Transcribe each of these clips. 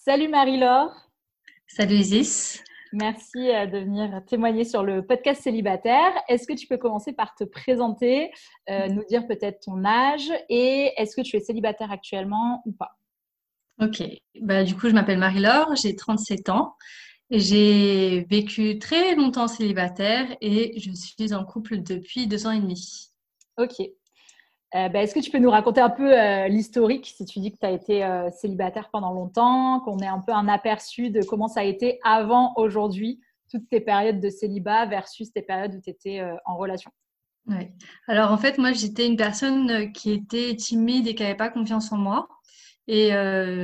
Salut Marie-Laure, Salut Isis. merci de venir témoigner sur le podcast célibataire. Est-ce que tu peux commencer par te présenter, nous dire peut-être ton âge et est-ce que tu es célibataire actuellement ou pas? Ok, du coup je m'appelle Marie-Laure, j'ai 37 ans. J'ai vécu très longtemps célibataire et je suis en couple depuis 2 ans et demi. Ok. Est-ce que tu peux nous raconter un peu l'historique, si tu dis que tu as été célibataire pendant longtemps, qu'on ait un peu un aperçu de comment ça a été avant aujourd'hui, toutes tes périodes de célibat versus tes périodes où tu étais en relation? Ouais. Alors en fait moi j'étais une personne qui était timide et qui n'avait pas confiance en moi. Et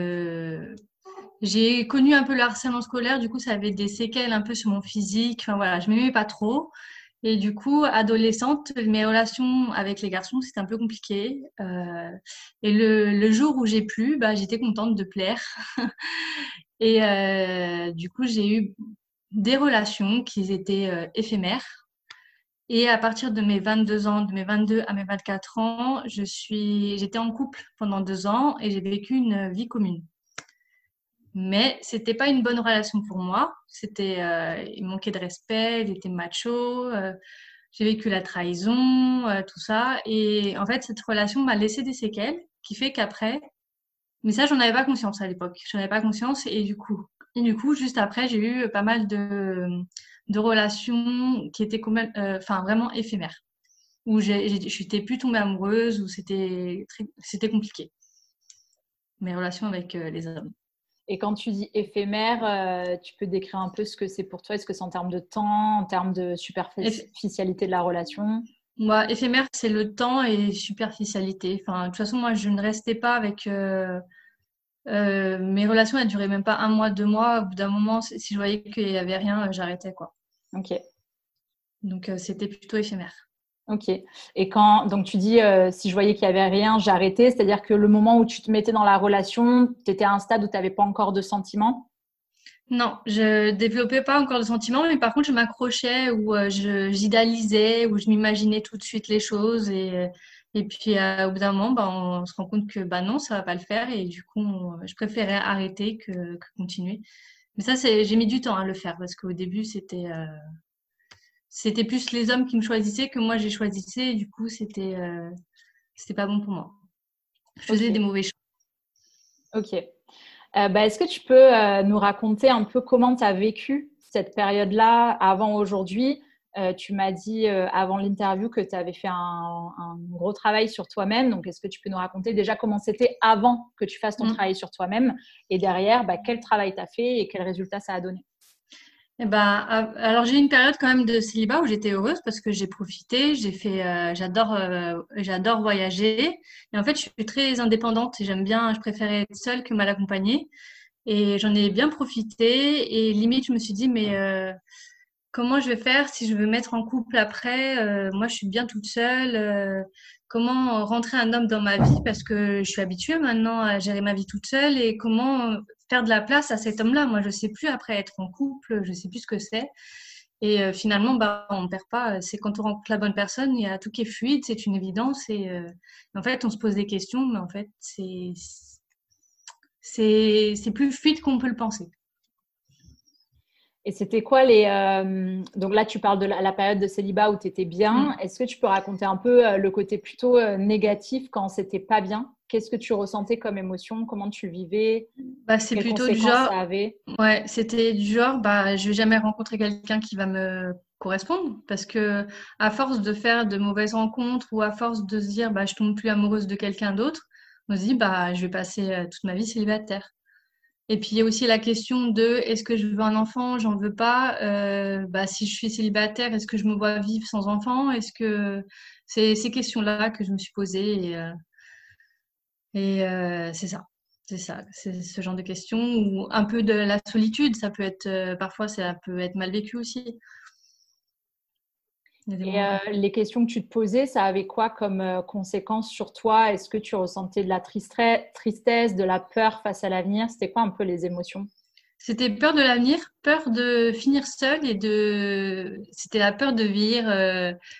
j'ai connu un peu le harcèlement scolaire, du coup ça avait des séquelles un peu sur mon physique. Enfin voilà, je m'aimais pas trop. Et du coup, adolescente, mes relations avec les garçons, c'était un peu compliqué. Et le jour où j'ai plu, j'étais contente de plaire. Et du coup, j'ai eu des relations qui étaient éphémères. Et à partir de mes 22 ans, de mes 22 à mes 24 ans, j'étais en couple pendant 2 ans et j'ai vécu une vie commune. Mais c'était pas une bonne relation pour moi. Il manquait de respect, il était macho. J'ai vécu la trahison, tout ça. Et en fait, cette relation m'a laissé des séquelles qui fait qu'après, mais ça, j'en avais pas conscience à l'époque. J'en avais pas conscience et du coup, juste après, j'ai eu pas mal de relations qui étaient enfin, vraiment éphémères, où j'étais plus tombée amoureuse, où c'était compliqué, mes relations avec les hommes. Et quand tu dis éphémère, tu peux décrire un peu ce que c'est pour toi? Est-ce que c'est en termes de temps, en termes de superficialité de la relation? Moi, éphémère, c'est le temps et superficialité. Enfin, de toute façon, moi, je ne restais pas avec. Mes relations, elles duraient même pas un mois, 2 mois. Au bout d'un moment, si je voyais qu'il y avait rien, j'arrêtais, quoi. Ok, Donc, c'était plutôt éphémère. ok. Et quand, donc tu dis, si je voyais qu'il y avait rien, j'arrêtais. C'est-à-dire que le moment où tu te mettais dans la relation, tu étais à un stade où tu n'avais pas encore de sentiments? Non, je développais pas encore de sentiments, mais par contre, je m'accrochais ou j'idéalisais ou je m'imaginais tout de suite les choses et puis au bout d'un moment, on se rend compte que non, ça va pas le faire et du coup, je préférais arrêter que continuer. Mais ça, j'ai mis du temps à le faire parce qu'au début, c'était plus les hommes qui me choisissaient que moi j'ai choisissais et du coup, c'était pas bon pour moi. Je Ok, faisais des mauvais choix. ok. Est-ce que tu peux nous raconter un peu comment tu as vécu cette période-là avant aujourd'hui? Tu m'as dit avant l'interview que tu avais fait un gros travail sur toi-même. Donc, est-ce que tu peux nous raconter déjà comment c'était avant que tu fasses ton Mm. travail sur toi-même et derrière, quel travail tu as fait et quel résultat ça a donné? Alors j'ai eu une période quand même de célibat où j'étais heureuse parce que j'ai profité, j'adore voyager. Et en fait, je suis très indépendante et je préférais être seule que mal accompagnée. Et j'en ai bien profité. Et limite, je me suis dit, mais comment je vais faire si je veux mettre en couple après? Moi, je suis bien toute seule. Comment rentrer un homme dans ma vie? Parce que je suis habituée maintenant à gérer ma vie toute seule. Et comment faire de la place à cet homme-là? Moi, je sais plus après être en couple, je sais plus ce que c'est. Et finalement, on ne perd pas. C'est quand on rencontre la bonne personne, il y a tout qui est fluide, c'est une évidence. Et en fait, on se pose des questions, mais en fait, c'est plus fluide qu'on peut le penser. Et c'était quoi les… Donc là, tu parles de la période de célibat où tu étais bien. Mm. Est-ce que tu peux raconter un peu le côté plutôt négatif quand c'était pas bien? Qu'est-ce que tu ressentais comme émotion? Comment tu le vivais? C'est Quelles plutôt du conséquences genre, ça avait? ouais, c'était du genre, je vais jamais rencontrer quelqu'un qui va me correspondre parce que à force de faire de mauvaises rencontres ou à force de se dire, je tombe plus amoureuse de quelqu'un d'autre, on se dit, je vais passer toute ma vie célibataire. Et puis il y a aussi la question de, est-ce que je veux un enfant? J'en veux pas. Si je suis célibataire, est-ce que je me vois vivre sans enfant? Est-ce que c'est ces questions-là que je me suis posées et c'est ça. C'est ça, c'est ce genre de questions ou un peu de la solitude, ça peut être parfois ça peut être mal vécu aussi. Il y a des Et moments comme ça. les questions que tu te posais, ça avait quoi comme conséquences sur toi? Est-ce que tu ressentais de la tristesse, de la peur face à l'avenir? C'était quoi un peu les émotions? C'était peur de l'avenir, peur de finir seule c'était la peur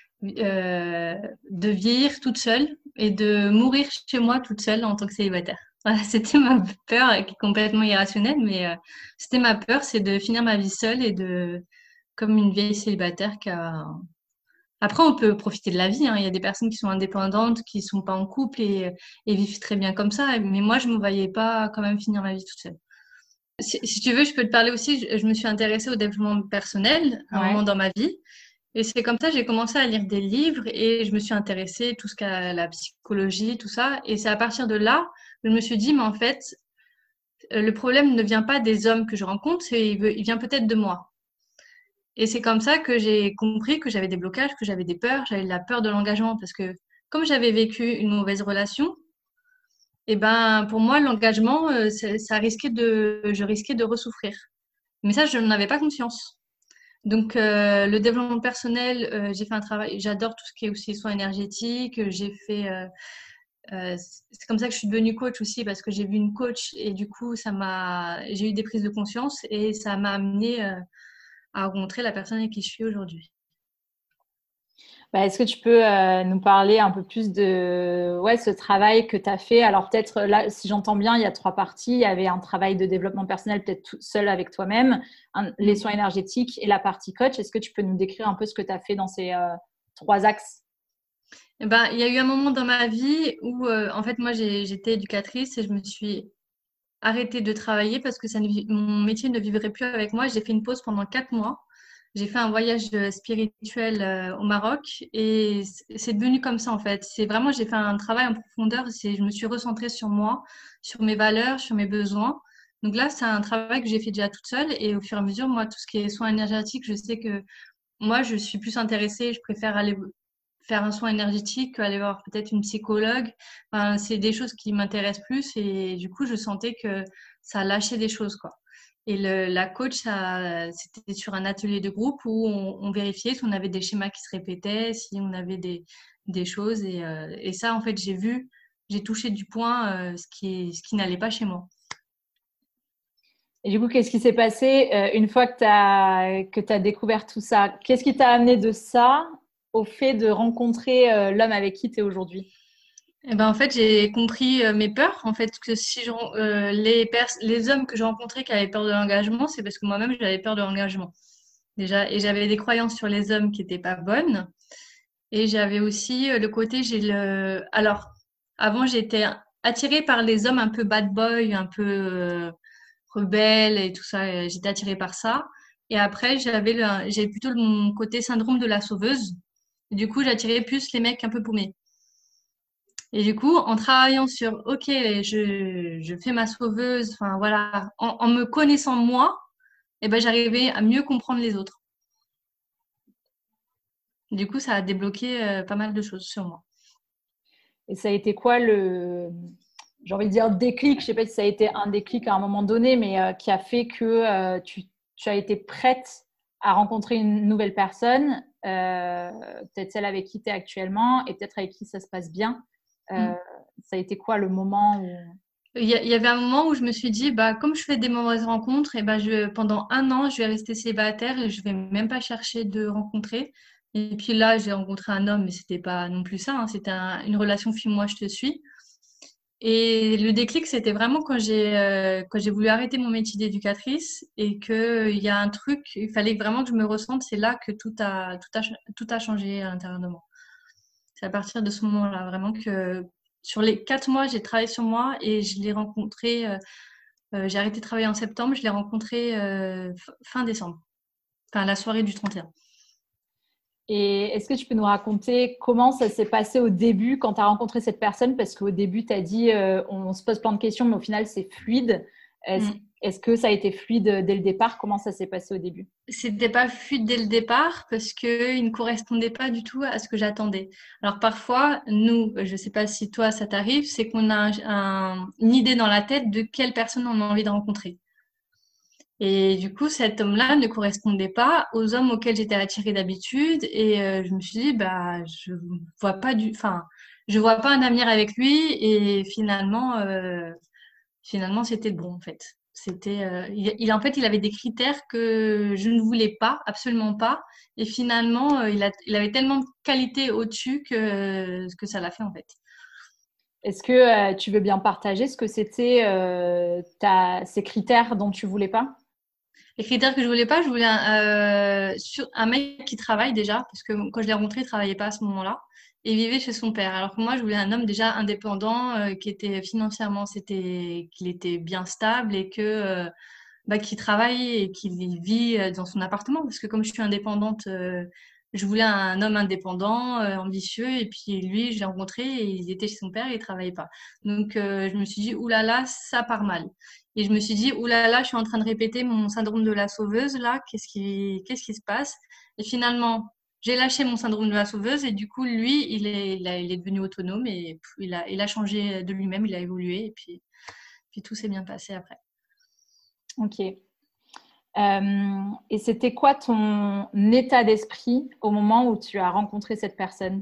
euh, de vieillir toute seule et de mourir chez moi toute seule en tant que célibataire. Voilà, c'était ma peur qui est complètement irrationnelle, mais c'était ma peur, c'est de finir ma vie seule et comme une vieille célibataire qui a. Après, on peut profiter de la vie, hein. Il y a des personnes qui sont indépendantes, qui sont pas en couple et vivent très bien comme ça. Mais moi, je me voyais pas quand même finir ma vie toute seule. Si tu veux, je peux te parler aussi. Je me suis intéressée au développement personnel à un moment Ouais. dans ma vie. Et c'est comme ça, j'ai commencé à lire des livres et je me suis intéressée à tout ce qu'à la psychologie, tout ça. Et c'est à partir de là, je me suis dit, mais en fait, le problème ne vient pas des hommes que je rencontre, il vient peut-être de moi. Et c'est comme ça que j'ai compris que j'avais des blocages, que j'avais des peurs, j'avais la peur de l'engagement parce que comme j'avais vécu une mauvaise relation, et ben pour moi l'engagement, je risquais de ressouffrir. Mais ça, je n'en avais pas conscience. Donc le développement personnel, j'ai fait un travail, j'adore tout ce qui est aussi soins énergétiques, c'est comme ça que je suis devenue coach aussi parce que j'ai vu une coach et du coup j'ai eu des prises de conscience et ça m'a amené à rencontrer la personne avec qui je suis aujourd'hui. Bah, est-ce que tu peux nous parler un peu plus de ouais, ce travail que tu as fait? Alors peut-être là, si j'entends bien, il y a trois parties. Il y avait un travail de développement personnel peut-être tout seul avec toi-même, les Mm. soins énergétiques et la partie coach. Est-ce que tu peux nous décrire un peu ce que tu as fait dans ces trois axes? Eh ben, il y a eu un moment dans ma vie où, en fait, moi, j'étais éducatrice et je me suis arrêtée de travailler parce que mon métier ne vivrait plus avec moi. J'ai fait une pause pendant 4 mois. J'ai fait un voyage spirituel au Maroc et c'est devenu comme ça, en fait. C'est vraiment, j'ai fait un travail en profondeur. Je me suis recentrée sur moi, sur mes valeurs, sur mes besoins. Donc là, c'est un travail que j'ai fait déjà toute seule et au fur et à mesure, moi, tout ce qui est soins énergétiques, je sais que moi, je suis plus intéressée, je préfère aller faire un soin énergétique qu'aller voir peut-être une psychologue. Enfin, c'est des choses qui m'intéressent plus et du coup, je sentais que ça lâchait des choses, quoi. Et la coach, c'était sur un atelier de groupe où on vérifiait si on avait des schémas qui se répétaient, si on avait des choses. Et ça, en fait, j'ai touché du point ce qui n'allait pas chez moi. Et du coup, qu'est-ce qui s'est passé une fois que tu as découvert tout ça? Qu'est-ce qui t'a amené de ça au fait de rencontrer l'homme avec qui tu es aujourd'hui? Eh ben, en fait, j'ai compris mes peurs. En fait, que si les hommes que je rencontrais qui avaient peur de l'engagement, c'est parce que moi-même, j'avais peur de l'engagement. Déjà, et j'avais des croyances sur les hommes qui n'étaient pas bonnes. Et j'avais aussi le côté, alors, avant, j'étais attirée par les hommes un peu bad boy, un peu rebelles et tout ça. J'étais attirée par ça. Et après, j'ai plutôt mon côté syndrome de la sauveuse. Du coup, j'attirais plus les mecs un peu paumés. Et du coup, en travaillant sur, OK, je fais ma sauveuse, enfin voilà, en me connaissant moi, eh ben, j'arrivais à mieux comprendre les autres. Du coup, ça a débloqué pas mal de choses sur moi. Et ça a été quoi j'ai envie de dire déclic, je sais pas si ça a été un déclic à un moment donné, mais qui a fait que tu as été prête à rencontrer une nouvelle personne, peut-être celle avec qui tu es actuellement et peut-être avec qui ça se passe bien. Euh, Mm. Ça a été quoi le moment où... Il y avait un moment où je me suis dit, bah, comme je fais des mauvaises rencontres, et ben pendant un an, je vais rester célibataire et je vais même pas chercher de rencontrer. Et puis là, j'ai rencontré un homme, mais c'était pas non plus ça, hein, c'était une relation fille-moi, je te suis. Et le déclic, c'était vraiment quand j'ai voulu arrêter mon métier d'éducatrice et que il y a un truc, il fallait vraiment que je me ressente. C'est là que tout a changé à l'intérieur de moi. C'est à partir de ce moment-là, vraiment que sur les 4 mois, j'ai travaillé sur moi et je l'ai rencontré. J'ai arrêté de travailler en septembre, je l'ai rencontré fin décembre, enfin la soirée du 31. Et est-ce que tu peux nous raconter comment ça s'est passé au début quand tu as rencontré cette personne? Parce qu'au début, tu as dit on se pose plein de questions, mais au final, c'est fluide. Est-ce, Mm. est-ce que ça a été fluide dès le départ? Comment ça s'est passé au début? C'était pas fluide dès le départ parce qu'il ne correspondait pas du tout à ce que j'attendais. Alors parfois, nous, je sais pas si toi ça t'arrive, c'est qu'on a une idée dans la tête de quelle personne on a envie de rencontrer. Et du coup, cet homme-là ne correspondait pas aux hommes auxquels j'étais attirée d'habitude. Et je me suis dit, bah, enfin, je vois pas un avenir avec lui. Et finalement, c'était le bon en fait. En fait, il avait des critères que je ne voulais pas, absolument pas. Et finalement, il avait tellement de qualités au-dessus que ça l'a fait en fait. Est-ce que tu veux bien partager ce que c'était ces critères dont tu voulais pas? Les critères que je voulais pas, je voulais un mec qui travaille déjà, parce que quand je l'ai rencontré, il travaillait pas à ce moment-là, et il vivait chez son père. Alors que moi, je voulais un homme déjà indépendant, qui était financièrement, qu'il était bien stable et que qui travaille et qui vit dans son appartement. Parce que comme je suis indépendante, je voulais un homme indépendant, ambitieux. Et puis lui, je l'ai rencontré et il était chez son père et il travaillait pas. Donc je me suis dit, oulala, ça part mal. Et je me suis dit, oulala, je suis en train de répéter mon syndrome de la sauveuse là. Qu'est-ce qui se passe? Et finalement, j'ai lâché mon syndrome de la sauveuse et du coup, lui, il est devenu autonome et il a changé de lui-même, il a évolué et puis tout s'est bien passé après. Ok. Et c'était quoi ton état d'esprit au moment où tu as rencontré cette personne?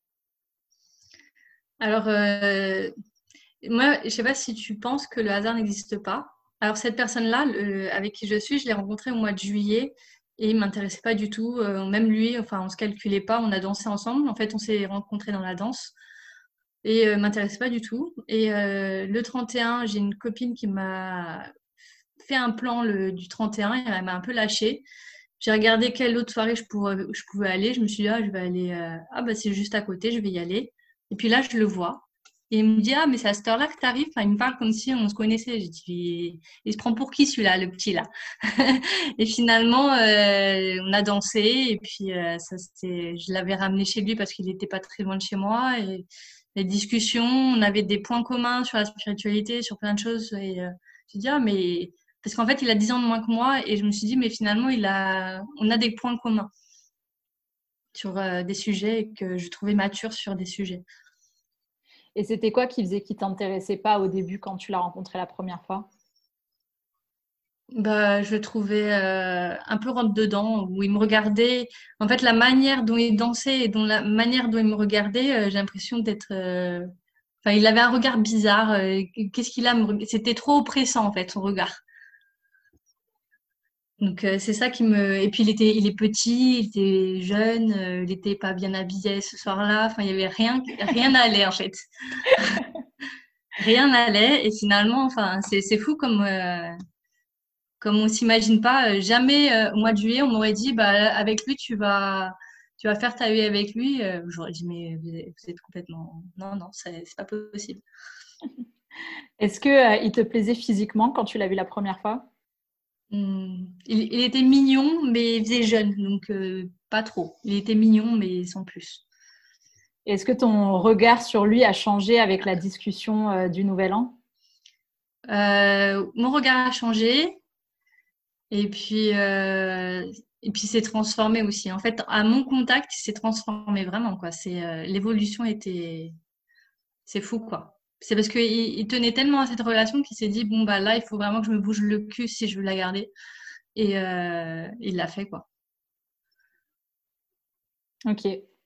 Alors, moi, je sais pas si tu penses que le hasard n'existe pas. Alors, cette personne-là, avec qui je suis, je l'ai rencontré au mois de juillet et il m'intéressait pas du tout. Même lui, enfin, on se calculait pas. On a dansé ensemble. En fait, on s'est rencontrés dans la danse et m'intéressait pas du tout. Et le 31, j'ai une copine qui m'a fait un plan du 31 et elle m'a un peu lâchée. J'ai regardé quelle autre soirée je pouvais aller. Je me suis dit, ah, je vais aller. Ah, bah, c'est juste à côté, je vais y aller. Et puis là, je le vois. Et il me dit, ah, mais c'est à cette heure-là que tu arrives. Enfin, il me parle comme si on se connaissait. J'ai dit, il se prend pour qui celui-là, le petit là? Et finalement, on a dansé. Et puis, je l'avais ramené chez lui parce qu'il n'était pas très loin de chez moi. Et les discussions, on avait des points communs sur la spiritualité, sur plein de choses. Et j'ai dit, ah, mais parce qu'en fait, il a 10 ans de moins que moi et je me suis dit, mais finalement, on a des points communs sur des sujets et que je trouvais mature sur des sujets. Et c'était quoi qui faisait qu'il t'intéressait pas au début quand tu l'as rencontré la première fois? Bah, je le trouvais un peu rentre-dedans, où il me regardait. En fait, la manière dont il dansait et la manière dont il me regardait, j'ai l'impression d'être. Enfin, il avait un regard bizarre. Qu'est-ce qu'il a C'était trop oppressant, en fait, son regard. Donc c'est ça qui me et puis il est petit, il était jeune, il était pas bien habillé ce soir-là. Enfin, il y avait rien n'allait en fait. Rien n'allait et finalement enfin c'est fou comme on s'imagine pas jamais au mois de juillet on m'aurait dit bah avec lui tu vas faire ta vie avec lui. J'aurais dit mais vous êtes complètement non c'est pas possible. Est-ce que il te plaisait physiquement quand tu l'as vu la première fois? Il était mignon mais il faisait jeune donc pas trop. Il était mignon mais sans plus. Est-ce que ton regard sur lui a changé avec la discussion du Nouvel An? Mon regard a changé et puis s'est transformé aussi. En fait, à mon contact, il s'est transformé vraiment quoi. L'évolution c'est fou quoi. C'est parce qu'il tenait tellement à cette relation qu'il s'est dit bon bah là il faut vraiment que je me bouge le cul si je veux la garder et il l'a fait quoi. Ok.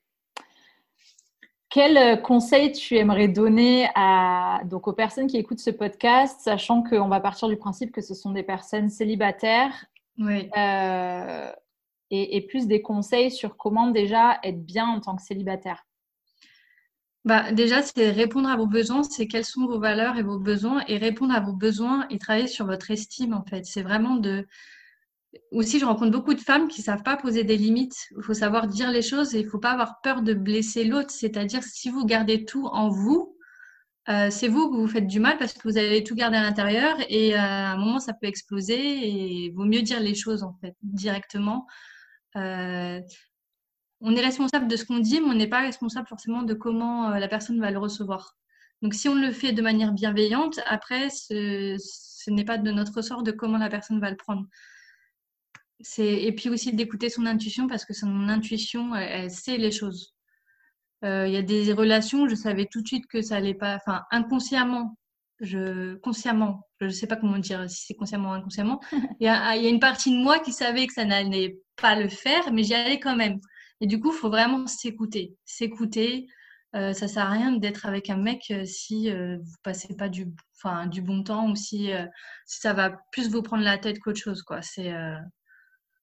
Quel conseil tu aimerais donner donc aux personnes qui écoutent ce podcast, sachant qu'on va partir du principe que ce sont des personnes célibataires Oui. euh, et plus des conseils sur comment déjà être bien en tant que célibataire? Bah, déjà, c'est répondre à vos besoins, c'est quelles sont vos valeurs et vos besoins, et répondre à vos besoins et travailler sur votre estime, en fait. C'est vraiment aussi, je rencontre beaucoup de femmes qui savent pas poser des limites. Il faut savoir dire les choses et il faut pas avoir peur de blesser l'autre. C'est-à-dire, si vous gardez tout en vous, c'est vous que vous faites du mal parce que vous avez tout gardé à l'intérieur et à un moment, ça peut exploser et il vaut mieux dire les choses, en fait, directement. Euh, on est responsable de ce qu'on dit, mais on n'est pas responsable forcément de comment la personne va le recevoir. Donc, si on le fait de manière bienveillante, après, ce n'est pas de notre ressort de comment la personne va le prendre. Et puis aussi d'écouter son intuition parce que son intuition, elle sait les choses. Il y a des relations, je savais tout de suite que ça allait pas, enfin inconsciemment, consciemment, je ne sais pas comment dire, si c'est consciemment ou inconsciemment, il y a une partie de moi qui savait que ça n'allait pas le faire, mais j'y allais quand même. Et du coup, il faut vraiment s'écouter. Ça sert à rien d'être avec un mec si vous passez pas du bon temps ou si ça va plus vous prendre la tête qu'autre chose, quoi.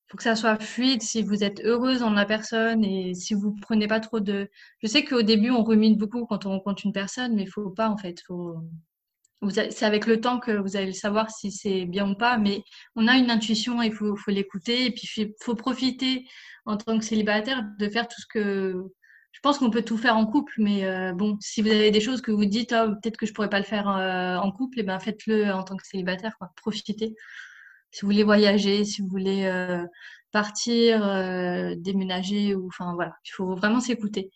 faut que ça soit fluide, si vous êtes heureuse dans la personne et si vous prenez pas trop de... Je sais qu'au début, on rumine beaucoup quand on rencontre une personne, mais il faut pas, en fait. C'est avec le temps que vous allez le savoir si c'est bien ou pas, mais on a une intuition et faut l'écouter. Et puis, faut profiter en tant que célibataire de faire tout ce que... Je pense qu'on peut tout faire en couple, mais bon, si vous avez des choses que vous dites, oh, peut-être que je pourrais pas le faire en couple, et ben faites-le en tant que célibataire, quoi. Profitez. Si vous voulez voyager, si vous voulez partir, déménager, ou enfin voilà, il faut vraiment s'écouter.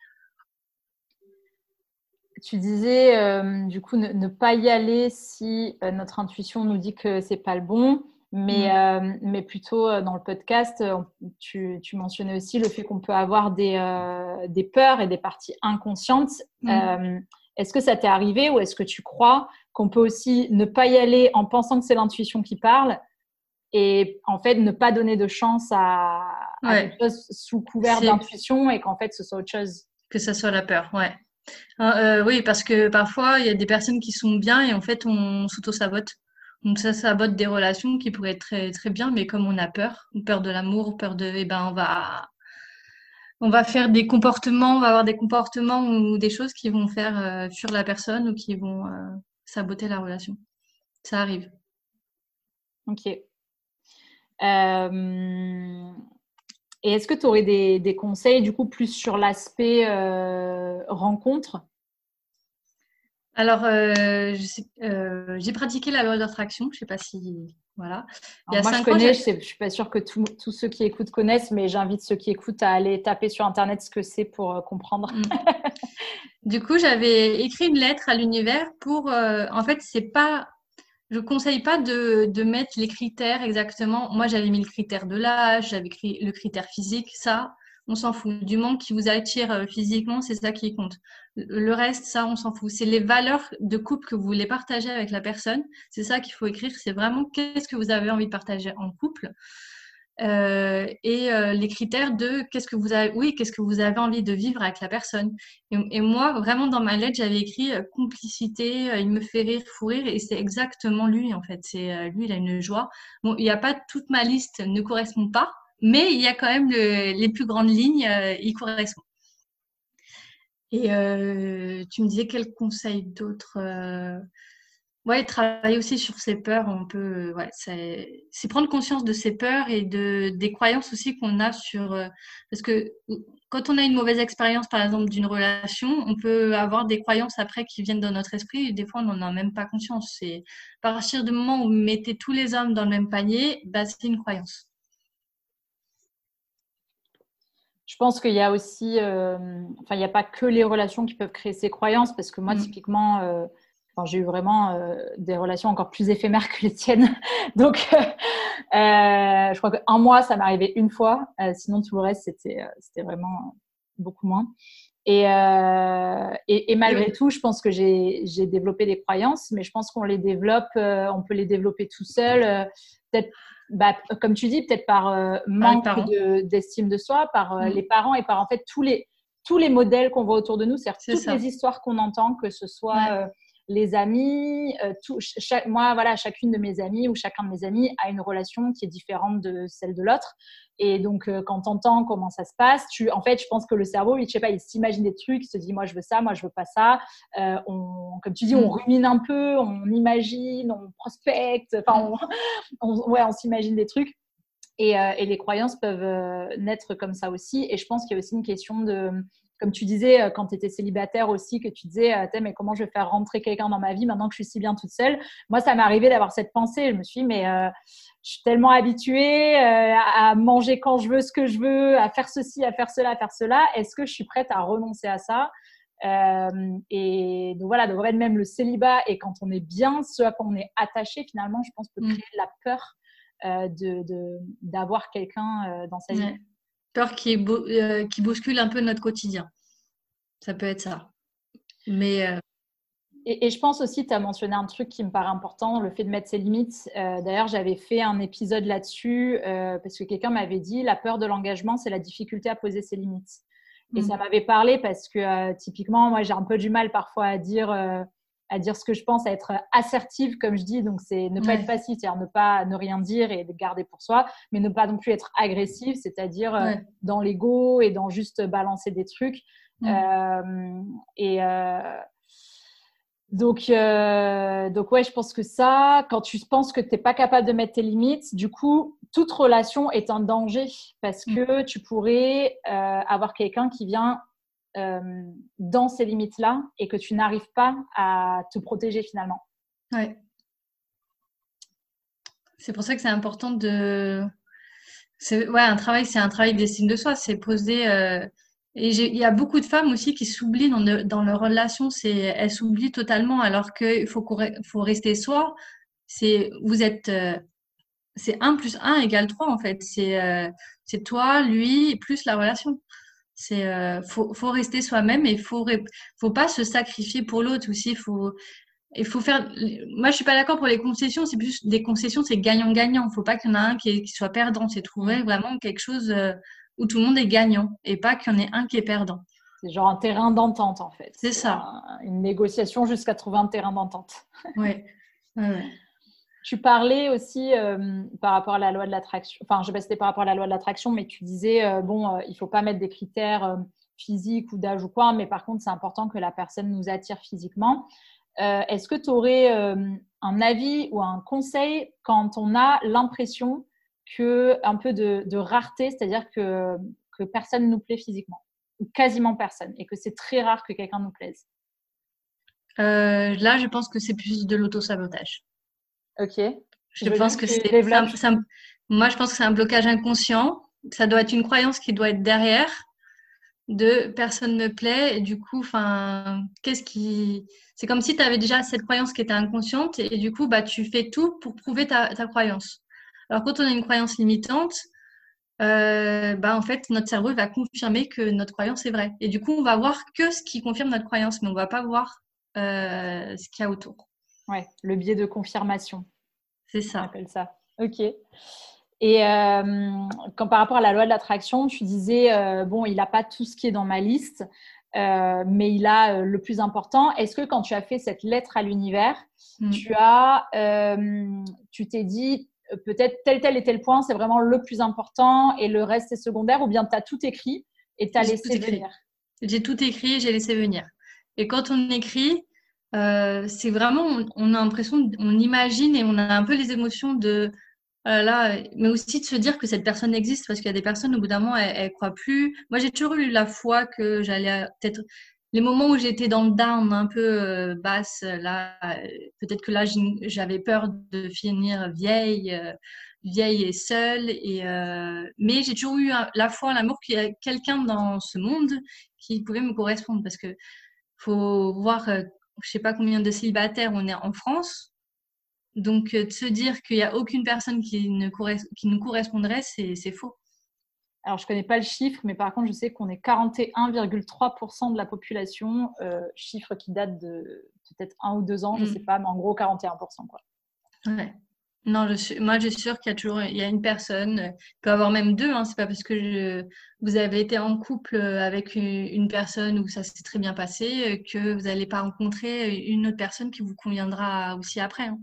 Tu disais, du coup, ne pas y aller si notre intuition nous dit que c'est pas le bon, mais plutôt dans le podcast, tu mentionnais aussi le fait qu'on peut avoir des peurs et des parties inconscientes. Est-ce que ça t'est arrivé ou est-ce que tu crois qu'on peut aussi ne pas y aller en pensant que c'est l'intuition qui parle et en fait ne pas donner de chance à Ouais, quelque chose sous couvert d'intuition et qu'en fait ce soit autre chose? que ça soit la peur, ouais. Oui, parce que parfois, il y a des personnes qui sont bien et en fait, on s'auto-sabote. Donc ça sabote des relations qui pourraient être très, très bien, mais comme on a peur de l'amour, peur de, eh ben, on va faire des comportements, on va avoir des comportements ou des choses qui vont faire fuir la personne ou qui vont saboter la relation. Ça arrive. Ok. Euh, Et est-ce que tu aurais des conseils du coup plus sur l'aspect rencontre? Alors, j'ai pratiqué la loi d'attraction. Je sais pas si, voilà. Il y Alors a moi je 5 ans, connais, je suis pas sûre que tous ceux qui écoutent connaissent, mais j'invite ceux qui écoutent à aller taper sur internet ce que c'est pour comprendre. Du coup, j'avais écrit une lettre à l'univers pour, en fait, c'est pas, je conseille pas de mettre les critères exactement. Moi, j'avais mis le critère de l'âge, j'avais écrit le critère physique. Ça, on s'en fout. Du moment qui vous attire physiquement, c'est ça qui compte. Le reste, ça, on s'en fout. C'est les valeurs de couple que vous voulez partager avec la personne. C'est ça qu'il faut écrire. C'est vraiment qu'est-ce que vous avez envie de partager en couple. Les critères de qu'est-ce que vous avez envie de vivre avec la personne. Et moi, vraiment, dans ma lettre, j'avais écrit complicité, il me fait rire, fou rire, et c'est exactement lui, en fait. Lui, il a une joie. Bon, il n'y a pas toute ma liste ne correspond pas, mais il y a quand même les plus grandes lignes, il correspond. Et tu me disais quel conseil d'autre Ouais, travailler aussi sur ses peurs, ouais, c'est prendre conscience de ses peurs et des croyances aussi qu'on a parce que quand on a une mauvaise expérience, par exemple, d'une relation, on peut avoir des croyances après qui viennent dans notre esprit et des fois, on n'en a même pas conscience. C'est à partir du moment où vous mettez tous les hommes dans le même panier, bah, c'est une croyance. Je pense qu'il y a aussi, enfin, il n'y a pas que les relations qui peuvent créer ces croyances, parce que moi, typiquement, j'ai eu vraiment des relations encore plus éphémères que les tiennes. Donc, je crois qu'un mois, ça m'est arrivé une fois. Sinon, tout le reste, c'était vraiment beaucoup moins. Et malgré tout, je pense que j'ai développé des croyances, mais je pense qu'on les développe, on peut les développer tout seul, peut-être, comme tu dis, peut-être par Par les manque parents, d'estime de soi, par les parents et par en fait tous les modèles qu'on voit autour de nous, c'est-à-dire c'est toutes ça. les histoires qu'on entend, que ce soit Ouais. les amis, moi, voilà, chacune de mes amies ou chacun de mes amis a une relation qui est différente de celle de l'autre. Et donc, quand tu entends comment ça se passe, en fait, je pense que le cerveau, je sais pas, il s'imagine des trucs, il se dit, moi, je veux ça, moi, je veux pas ça. Comme tu dis, on rumine un peu, on imagine, on prospecte, enfin, ouais, on s'imagine des trucs. Et les croyances peuvent naître comme ça aussi. Et je pense qu'il y a aussi une question de, comme tu disais, quand tu étais célibataire aussi, que tu disais, mais comment je vais faire rentrer quelqu'un dans ma vie maintenant que je suis si bien toute seule. Moi, ça m'est arrivé d'avoir cette pensée. Je me suis dit, mais je suis tellement habituée à manger quand je veux, ce que je veux, à faire ceci, à faire cela, à faire cela. Est-ce que je suis prête à renoncer à ça? Et donc voilà, donc même le célibat et quand on est bien, ce à quoi on est attaché, finalement, je pense peut créer de la peur d'avoir quelqu'un dans sa vie. Ouais. Peur qui bouscule un peu notre quotidien. Ça peut être ça. Mais Et je pense aussi, tu as mentionné un truc qui me paraît important, le fait de mettre ses limites. D'ailleurs, j'avais fait un épisode là-dessus parce que quelqu'un m'avait dit la peur de l'engagement, c'est la difficulté à poser ses limites. Et ça m'avait parlé parce que typiquement, moi, j'ai un peu du mal parfois à dire à dire ce que je pense, à être assertive, comme je dis. Donc, c'est ne pas être passive, c'est-à-dire ne rien dire et le garder pour soi, mais ne pas non plus être agressive, c'est-à-dire dans l'ego et dans juste balancer des trucs. Et donc ouais, je pense que ça, quand tu penses que tu n'es pas capable de mettre tes limites, du coup, toute relation est un danger parce que tu pourrais avoir quelqu'un qui vient dans ces limites-là et que tu n'arrives pas à te protéger finalement. Ouais. C'est pour ça que c'est important de... un travail, c'est un travail d'estime de soi, c'est poser... Et il y a beaucoup de femmes aussi qui s'oublient dans leur relation, elles s'oublient totalement alors qu'il faut rester soi. Vous êtes... c'est 1 plus 1 égale 3 en fait. C'est toi, lui, plus la relation. Faut rester soi-même et faut pas se sacrifier pour l'autre aussi. Il faut faire. Moi, je suis pas d'accord pour les concessions. C'est plus des concessions, c'est gagnant-gagnant. Faut pas qu'il y en a un qui soit perdant. C'est trouver vraiment quelque chose où tout le monde est gagnant et pas qu'il y en ait un qui est perdant. C'est genre un terrain d'entente en fait. C'est ça. Une négociation jusqu'à trouver un terrain d'entente. Ouais. Tu parlais aussi par rapport à la loi de l'attraction. Enfin, je ne sais pas si c'était par rapport à la loi de l'attraction, mais tu disais il ne faut pas mettre des critères physiques ou d'âge ou quoi, mais par contre, c'est important que la personne nous attire physiquement. Est-ce que tu aurais un avis ou un conseil quand on a l'impression un peu de rareté, c'est-à-dire que personne ne nous plaît physiquement, ou quasiment personne, et que c'est très rare que quelqu'un nous plaise? Là, je pense que c'est plus de l'auto-sabotage. Ok. Je pense que moi, je pense que c'est un blocage inconscient. Ça doit être une croyance qui doit être derrière. Personne me plaît. Et du coup, c'est comme si tu avais déjà cette croyance qui était inconsciente et du coup, bah, tu fais tout pour prouver ta croyance. Alors, quand on a une croyance limitante, en fait, notre cerveau va confirmer que notre croyance est vraie. Et du coup, on va voir que ce qui confirme notre croyance, mais on va pas voir ce qu'il y a autour. Ouais, le biais de confirmation. C'est ça. On appelle ça. Ok. Et par rapport à la loi de l'attraction, tu disais, il n'a pas tout ce qui est dans ma liste, mais il a le plus important. Est-ce que quand tu as fait cette lettre à l'univers, tu t'es dit, peut-être tel et tel point, c'est vraiment le plus important et le reste est secondaire, ou bien tu as tout écrit et tu as laissé venir? J'ai tout écrit et j'ai laissé venir. Et quand on écrit, c'est vraiment, on a l'impression, on imagine et on a un peu les émotions mais aussi de se dire que cette personne existe parce qu'il y a des personnes, au bout d'un moment, elles croient plus. Moi, j'ai toujours eu la foi que j'allais peut-être, les moments où j'étais dans le down, un peu basse, là, peut-être que là, j'avais peur de finir vieille et seule. Mais j'ai toujours eu la foi, l'amour qu'il y a quelqu'un dans ce monde qui pouvait me correspondre parce que faut voir, je sais pas combien de célibataires on est en France. Donc, de se dire qu'il n'y a aucune personne qui nous correspondrait, c'est faux. Alors, je ne connais pas le chiffre, mais par contre, je sais qu'on est 41,3% de la population, chiffre qui date de peut-être 1 ou 2 ans, je ne sais pas, mais en gros 41%. Quoi. Ouais. Non, moi, je suis sûre qu'il y a une personne, il peut y avoir même deux, hein, c'est pas parce que vous avez été en couple avec une personne où ça s'est très bien passé que vous n'allez pas rencontrer une autre personne qui vous conviendra aussi après. Hein.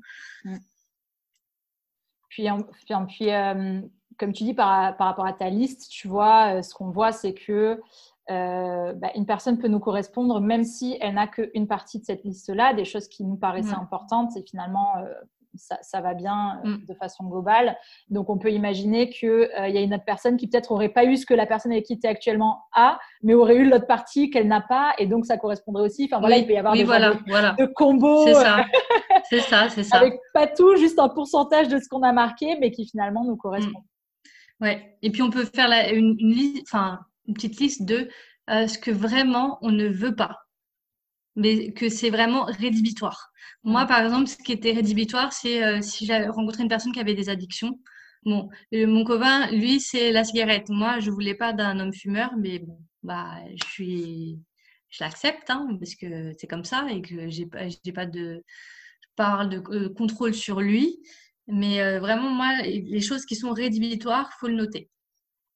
Puis, comme tu dis, par rapport à ta liste, tu vois, ce qu'on voit, c'est que une personne peut nous correspondre même si elle n'a qu'une partie de cette liste-là, des choses qui nous paraissaient importantes et finalement, ça va bien de façon globale. Donc, on peut imaginer qu'il y a une autre personne qui peut-être n'aurait pas eu ce que la personne avec qui tu es actuellement a, mais aurait eu l'autre partie qu'elle n'a pas et donc ça correspondrait aussi. Enfin, voilà, il peut y avoir de combos. C'est ça. C'est ça. Avec pas tout, juste un pourcentage de ce qu'on a marqué, mais qui finalement nous correspond. Ouais. Et puis on peut faire une petite liste de ce que vraiment on ne veut pas, mais que c'est vraiment rédhibitoire. Moi, par exemple, ce qui était rédhibitoire, c'est si j'avais rencontré une personne qui avait des addictions. Bon, mon copain, lui, c'est la cigarette. Moi, je voulais pas d'un homme fumeur, mais bon, je l'accepte, hein, parce que c'est comme ça et que j'ai pas de contrôle sur lui. Mais vraiment, moi, les choses qui sont rédhibitoires, faut le noter.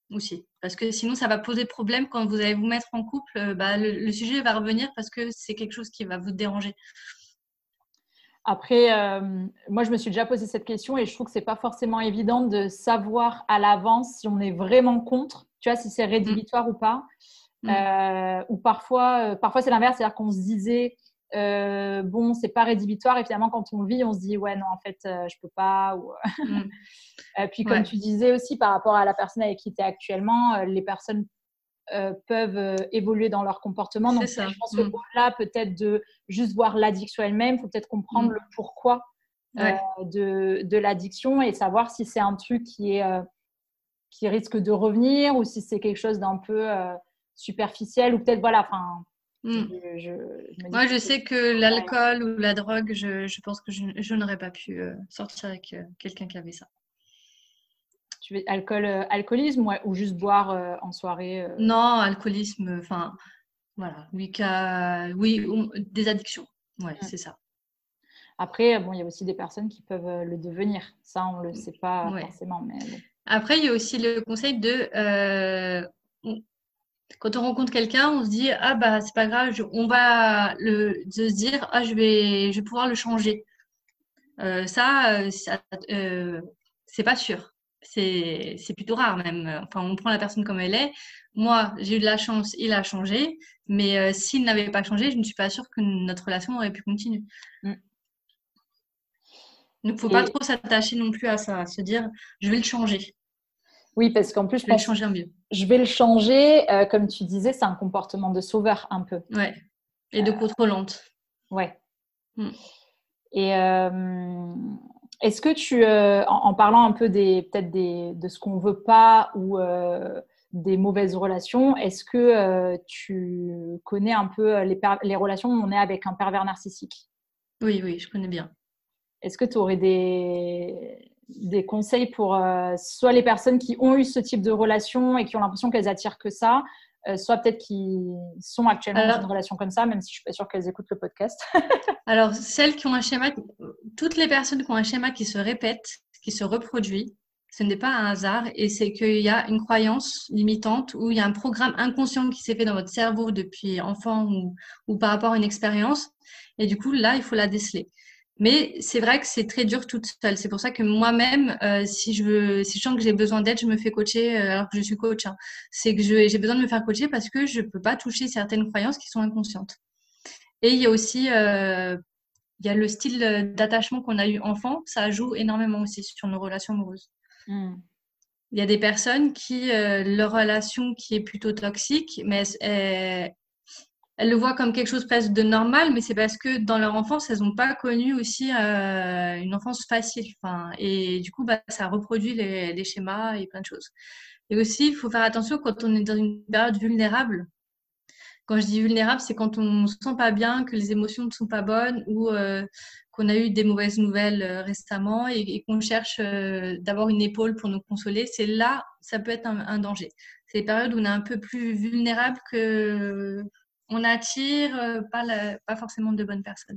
aussi. Parce que sinon, ça va poser problème quand vous allez vous mettre en couple. Le sujet va revenir parce que c'est quelque chose qui va vous déranger. Après, moi, je me suis déjà posé cette question et je trouve que c'est pas forcément évident de savoir à l'avance si on est vraiment contre, tu vois, si c'est rédhibitoire ou pas. Ou parfois c'est l'inverse, c'est-à-dire qu'on se disait, bon, c'est pas rédhibitoire et finalement, quand on le vit, on se dit, ouais, non, en fait, je peux pas. Puis, comme tu disais aussi, par rapport à la personne avec qui tu es actuellement, les personnes peuvent évoluer dans leur comportement. Donc, ça. je pense qu'au-delà peut-être de juste voir l'addiction elle-même, il faut peut-être comprendre le pourquoi de l'addiction et savoir si c'est un truc qui risque de revenir ou si c'est quelque chose d'un peu superficiel ou peut-être, voilà, enfin… Moi, je sais que l'alcool ou la drogue, je pense que je n'aurais pas pu sortir avec quelqu'un qui avait ça. Tu veux alcoolisme ou juste boire en soirée Non, alcoolisme, enfin, voilà. Oui, des addictions. Ouais, c'est ça. Après, bon, il y a aussi des personnes qui peuvent le devenir. Ça, on ne le sait pas forcément. Mais bon. Après, il y a aussi le conseil de… quand on rencontre quelqu'un, on se dit ah bah c'est pas grave, on va de se dire ah je vais pouvoir le changer. C'est pas sûr. C'est plutôt rare même. Enfin, on prend la personne comme elle est. Moi, j'ai eu de la chance, il a changé, mais s'il n'avait pas changé, je ne suis pas sûre que notre relation aurait pu continuer. Donc, faut pas trop s'attacher non plus à ça, à se dire je vais le changer. Oui, parce qu'en plus, je vais le changer en mieux. Je vais le changer, comme tu disais, c'est un comportement de sauveur un peu. Ouais. Et de contrôlante. Ouais. Et est-ce que tu, en parlant un peu peut-être de ce qu'on veut pas ou des mauvaises relations, est-ce que tu connais un peu les relations où on est avec un pervers narcissique? Oui, je connais bien. Est-ce que tu aurais des conseils pour soit les personnes qui ont eu ce type de relation et qui ont l'impression qu'elles attirent que ça, soit peut-être qui sont actuellement dans une relation comme ça, même si je suis pas sûre qu'elles écoutent le podcast. Alors, celles qui ont un schéma, toutes les personnes qui ont un schéma qui se répète, qui se reproduit, ce n'est pas un hasard et c'est qu'il y a une croyance limitante ou il y a un programme inconscient qui s'est fait dans votre cerveau depuis enfant ou par rapport à une expérience. Et du coup, là, il faut la déceler. Mais c'est vrai que c'est très dur toute seule. C'est pour ça que moi-même, si je sens que j'ai besoin d'aide, je me fais coacher alors que je suis coach. Hein. C'est que j'ai besoin de me faire coacher parce que je peux pas toucher certaines croyances qui sont inconscientes. Et il y a aussi il y a le style d'attachement qu'on a eu enfant. Ça joue énormément aussi sur nos relations amoureuses. Il y a des personnes qui, leur relation qui est plutôt toxique, mais elles le voient comme quelque chose presque de normal, mais c'est parce que dans leur enfance, elles n'ont pas connu aussi une enfance facile. Enfin, et du coup, ça reproduit les schémas et plein de choses. Et aussi, il faut faire attention quand on est dans une période vulnérable. Quand je dis vulnérable, c'est quand on ne se sent pas bien, que les émotions ne sont pas bonnes ou qu'on a eu des mauvaises nouvelles récemment et qu'on cherche d'avoir une épaule pour nous consoler. C'est là, ça peut être un danger. C'est les périodes où on est un peu plus vulnérable que on attire pas forcément de bonnes personnes.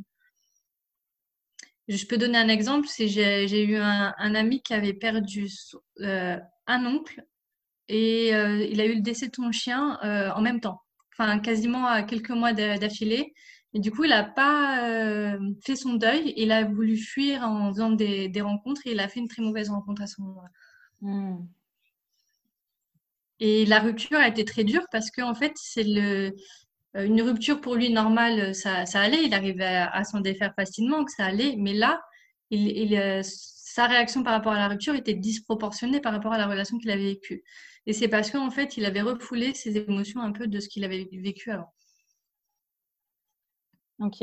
Je peux donner un exemple. J'ai eu un ami qui avait perdu un oncle et il a eu le décès de son chien en même temps. Enfin, quasiment à quelques mois d'affilée. Et du coup, il n'a pas fait son deuil. Il a voulu fuir en faisant des rencontres et il a fait une très mauvaise rencontre à ce moment-là. Et la rupture a été très dure parce qu'en fait, c'est une rupture pour lui normale, ça allait. Il arrivait à s'en défaire facilement, que ça allait. Mais là, sa réaction par rapport à la rupture était disproportionnée par rapport à la relation qu'il avait vécue. Et c'est parce qu'en fait, il avait refoulé ses émotions un peu de ce qu'il avait vécu avant. Ok.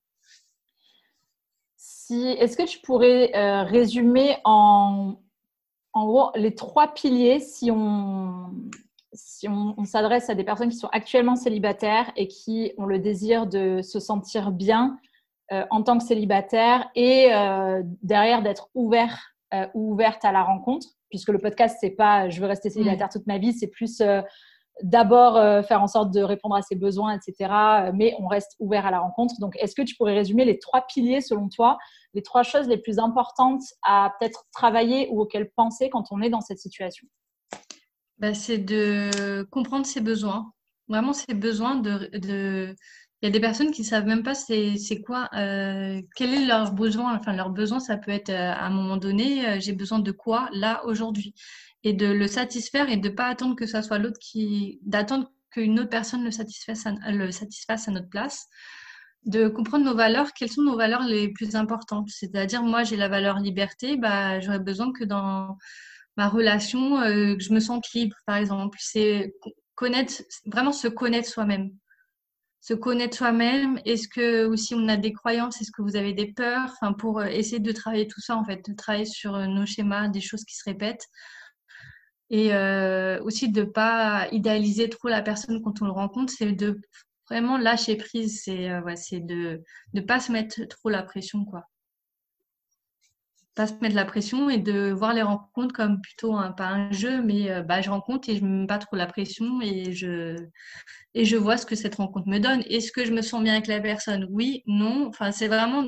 Est-ce que tu pourrais résumer en gros les 3 piliers si on s'adresse à des personnes qui sont actuellement célibataires et qui ont le désir de se sentir bien en tant que célibataire et derrière d'être ouvert ou ouverte à la rencontre, puisque le podcast, c'est pas je veux rester célibataire toute ma vie, c'est plus d'abord faire en sorte de répondre à ses besoins, etc. Mais on reste ouvert à la rencontre. Donc, est-ce que tu pourrais résumer les 3 piliers, selon toi, les 3 choses les plus importantes à peut-être travailler ou auxquelles penser quand on est dans cette situation? C'est de comprendre ses besoins. Vraiment, ses besoins Il y a des personnes qui savent même pas c'est quoi, quel est leur besoin. Enfin, leur besoin, ça peut être à un moment donné, j'ai besoin de quoi là aujourd'hui, et de le satisfaire et de pas attendre que ça soit d'attendre qu'une autre personne le satisfasse à notre place. De comprendre nos valeurs, quelles sont nos valeurs les plus importantes. C'est-à-dire, moi, j'ai la valeur liberté, bah, j'aurais besoin que dans ma relation, que je me sente libre, par exemple. C'est connaître, vraiment se connaître soi-même. Se connaître soi-même. Est-ce que aussi on a des croyances? Est-ce que vous avez des peurs? Enfin, pour essayer de travailler tout ça, en fait, de travailler sur nos schémas, des choses qui se répètent. Et aussi de pas idéaliser trop la personne quand on le rencontre, c'est de vraiment lâcher prise. C'est de ne pas se mettre trop la pression, quoi. Pas se mettre la pression et de voir les rencontres comme plutôt pas un jeu, mais je rencontre et je me mets pas trop la pression et je vois ce que cette rencontre me donne. Est-ce que je me sens bien avec la personne? Oui, non. Enfin, c'est vraiment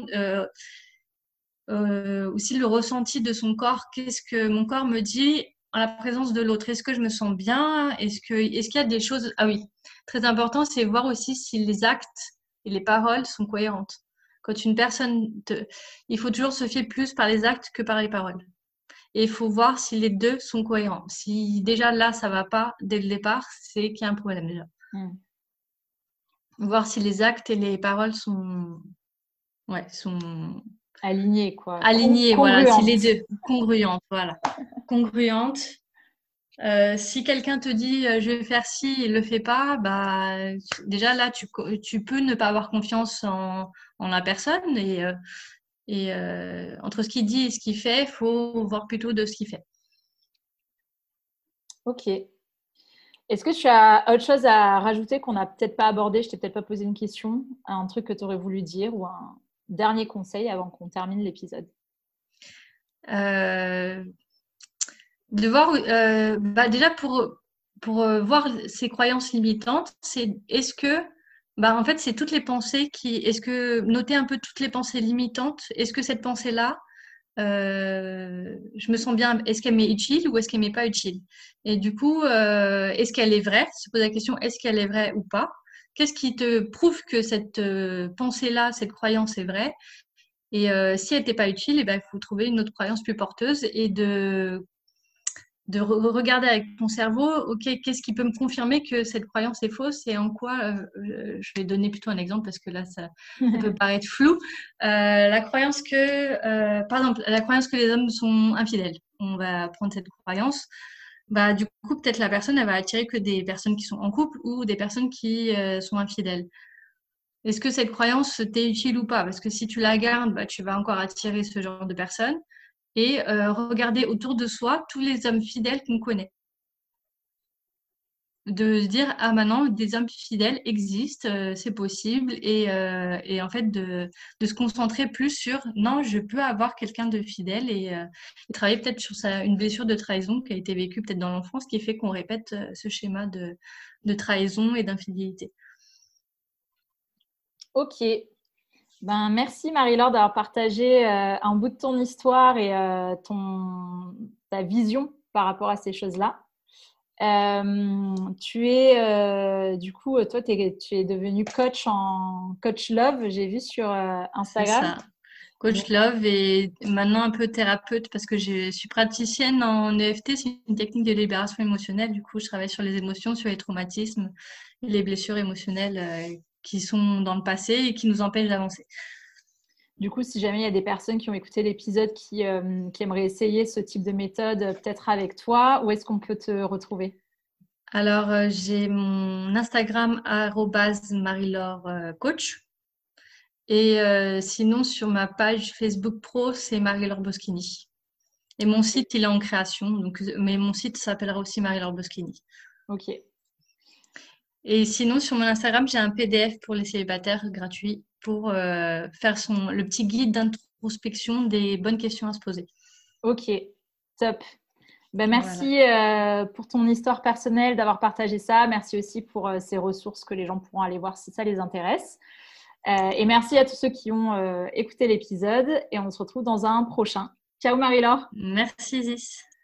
aussi le ressenti de son corps. Qu'est-ce que mon corps me dit en la présence de l'autre? Est-ce que je me sens bien? Est-ce qu'il y a des choses... Ah oui, très important, c'est voir aussi si les actes et les paroles sont cohérentes. Quand une personne... Il faut toujours se fier plus par les actes que par les paroles. Et il faut voir si les deux sont cohérents. Si déjà là, ça va pas dès le départ, c'est qu'il y a un problème déjà. Voir si les actes et les paroles sont Alignés, quoi. alignés, voilà, si les Congruentes. deux, congruentes, voilà. Congruentes. Si quelqu'un te dit je vais faire ci et le fait pas, bah déjà là tu peux ne pas avoir confiance en la personne et entre ce qu'il dit et ce qu'il fait, il faut voir plutôt de ce qu'il fait. Ok. Est-ce que tu as autre chose à rajouter qu'on n'a peut-être pas abordé? Je t'ai peut-être pas posé une question, un truc que tu aurais voulu dire ou un dernier conseil avant qu'on termine l'épisode? Euh, de voir déjà pour voir ses croyances limitantes, c'est est-ce que en fait c'est toutes les pensées qui est-ce que noter un peu toutes les pensées limitantes, est-ce que cette pensée-là je me sens bien, est-ce qu'elle m'est utile ou est-ce qu'elle m'est pas utile? Et du coup, est-ce qu'elle est vraie? Se poser la question, est-ce qu'elle est vraie ou pas? Qu'est-ce qui te prouve que cette pensée-là, cette croyance est vraie? Et si elle n'était pas utile, il faut trouver une autre croyance plus porteuse et de regarder avec ton cerveau, ok, qu'est-ce qui peut me confirmer que cette croyance est fausse et en quoi, je vais donner plutôt un exemple parce que là, ça peut paraître flou. La croyance par exemple, la croyance que les hommes sont infidèles. On va prendre cette croyance. Du coup, peut-être la personne, elle va attirer que des personnes qui sont en couple ou des personnes qui sont infidèles. Est-ce que cette croyance t'est utile ou pas? Parce que si tu la gardes, tu vas encore attirer ce genre de personnes et regarder autour de soi tous les hommes fidèles qu'on connaît. De se dire, ah maintenant, des hommes fidèles existent, c'est possible, et en fait de se concentrer plus sur, non, je peux avoir quelqu'un de fidèle et travailler peut-être sur une blessure de trahison qui a été vécue peut-être dans l'enfance, qui fait qu'on répète ce schéma de trahison et d'infidélité. Ok. Merci Marie-Laure d'avoir partagé un bout de ton histoire et ta vision par rapport à ces choses-là. Tu es, du coup, toi, tu es devenue coach love, j'ai vu sur C'est Instagram. ça. Coach Love et maintenant un peu thérapeute parce que je suis praticienne en EFT, c'est une technique de libération émotionnelle. Du coup, je travaille sur les émotions, sur les traumatismes et les blessures émotionnelles qui sont dans le passé et qui nous empêchent d'avancer. Du coup, si jamais il y a des personnes qui ont écouté l'épisode qui aimeraient essayer ce type de méthode, peut-être avec toi, où est-ce qu'on peut te retrouver? Alors, j'ai mon Instagram @marie-laure coach. Et sinon, sur ma page Facebook Pro, c'est Marie-Laure Boschini. Et mon site, il est en création, mais mon site s'appellera aussi Marie-Laure Boschini. Ok. Et sinon, sur mon Instagram, j'ai un PDF pour les célibataires gratuit pour faire le petit guide d'introspection des bonnes questions à se poser. Ok, top. Merci Voilà. pour ton histoire personnelle, d'avoir partagé ça. Merci aussi pour ces ressources que les gens pourront aller voir si ça les intéresse. Et merci à tous ceux qui ont écouté l'épisode. Et on se retrouve dans un prochain. Ciao Marie-Laure. Merci Isis.